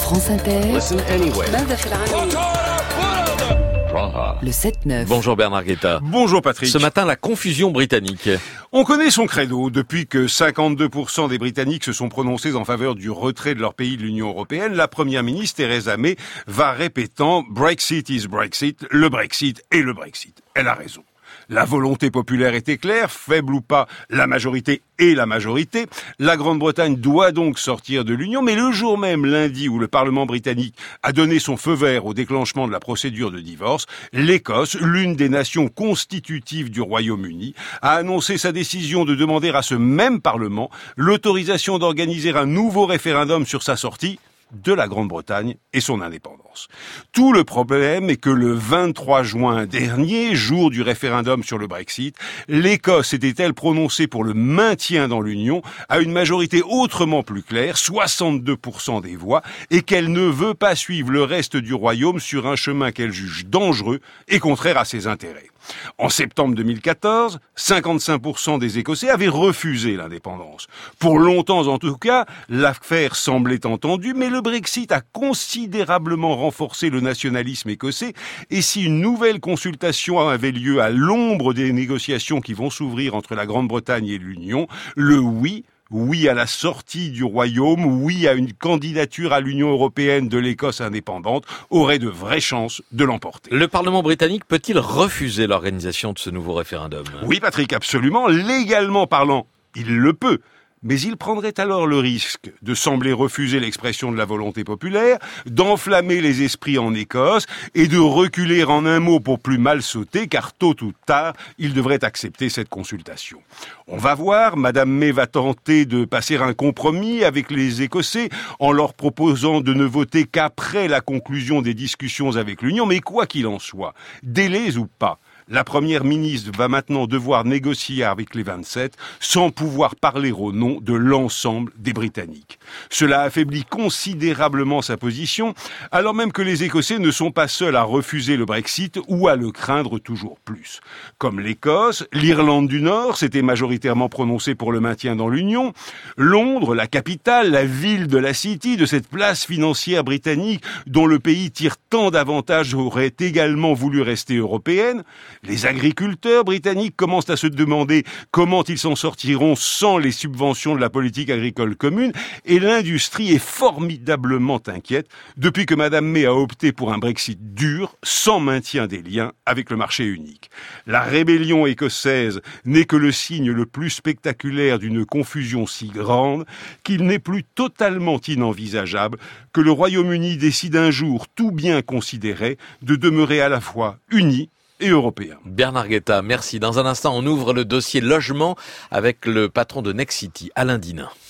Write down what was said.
France Inter, Listen anyway. le 7-9. Bonjour Bernard Guetta. Bonjour Patrick. Ce matin, la confusion britannique. On connaît son credo depuis que 52% des Britanniques se sont prononcés en faveur du retrait de leur pays de l'Union européenne. La première ministre Theresa May va répétant « Brexit is Brexit », le Brexit est le Brexit. Elle a raison. La volonté populaire était claire, faible ou pas, la majorité est la majorité. La Grande-Bretagne doit donc sortir de l'Union, mais le jour même, lundi, où le Parlement britannique a donné son feu vert au déclenchement de la procédure de divorce, l'Écosse, l'une des nations constitutives du Royaume-Uni, a annoncé sa décision de demander à ce même Parlement l'autorisation d'organiser un nouveau référendum sur sa sortie de la Grande-Bretagne et son indépendance. Tout le problème est que le 23 juin dernier, jour du référendum sur le Brexit, l'Écosse était-elle prononcée pour le maintien dans l'Union à une majorité autrement plus claire, 62% des voix, et qu'elle ne veut pas suivre le reste du Royaume sur un chemin qu'elle juge dangereux et contraire à ses intérêts. En septembre 2014, 55% des Écossais avaient refusé l'indépendance. Pour longtemps en tout cas, l'affaire semblait entendue, mais le Brexit a considérablement renforcé le nationalisme écossais, et si une nouvelle consultation avait lieu à l'ombre des négociations qui vont s'ouvrir entre la Grande-Bretagne et l'Union, le oui à la sortie du Royaume, oui à une candidature à l'Union européenne de l'Écosse indépendante, aurait de vraies chances de l'emporter. Le Parlement britannique peut-il refuser l'organisation de ce nouveau référendum ? Oui, Patrick, absolument. Légalement parlant, il le peut. Mais il prendrait alors le risque de sembler refuser l'expression de la volonté populaire, d'enflammer les esprits en Écosse et de reculer en un mot pour plus mal sauter, car tôt ou tard, il devrait accepter cette consultation. On va voir, Madame May va tenter de passer un compromis avec les Écossais en leur proposant de ne voter qu'après la conclusion des discussions avec l'Union, mais quoi qu'il en soit, délais ou pas, la première ministre va maintenant devoir négocier avec les 27 sans pouvoir parler au nom de l'ensemble des Britanniques. Cela affaiblit considérablement sa position, alors même que les Écossais ne sont pas seuls à refuser le Brexit ou à le craindre toujours plus. Comme l'Écosse, l'Irlande du Nord s'était majoritairement prononcée pour le maintien dans l'Union. Londres, la capitale, la ville de la City, de cette place financière britannique dont le pays tire tant d'avantages, aurait également voulu rester européenne. Les agriculteurs britanniques commencent à se demander comment ils s'en sortiront sans les subventions de la politique agricole commune, et l'industrie est formidablement inquiète depuis que Madame May a opté pour un Brexit dur, sans maintien des liens avec le marché unique. La rébellion écossaise n'est que le signe le plus spectaculaire d'une confusion si grande qu'il n'est plus totalement inenvisageable que le Royaume-Uni décide un jour, tout bien considéré, de demeurer à la fois uni et européen. Bernard Guetta, merci. Dans un instant, on ouvre le dossier logement avec le patron de Nexity, Alain Dinin.